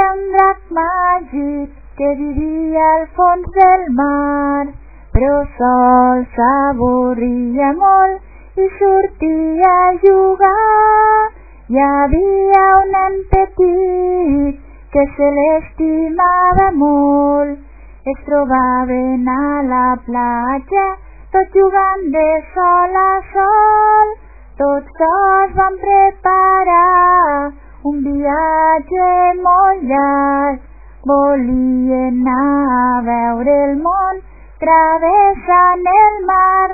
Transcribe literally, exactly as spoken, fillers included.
un drac màgic que vivia al fons del mar, però sol s'avorria molt i sortia a jugar. Hi havia un nen petit que se l'estimava molt. Es trobaven a la platja, tots jugant de sol a sol. Tots dos van preparar un viatge molt llarg. Volien anar a veure el món travessant el mar.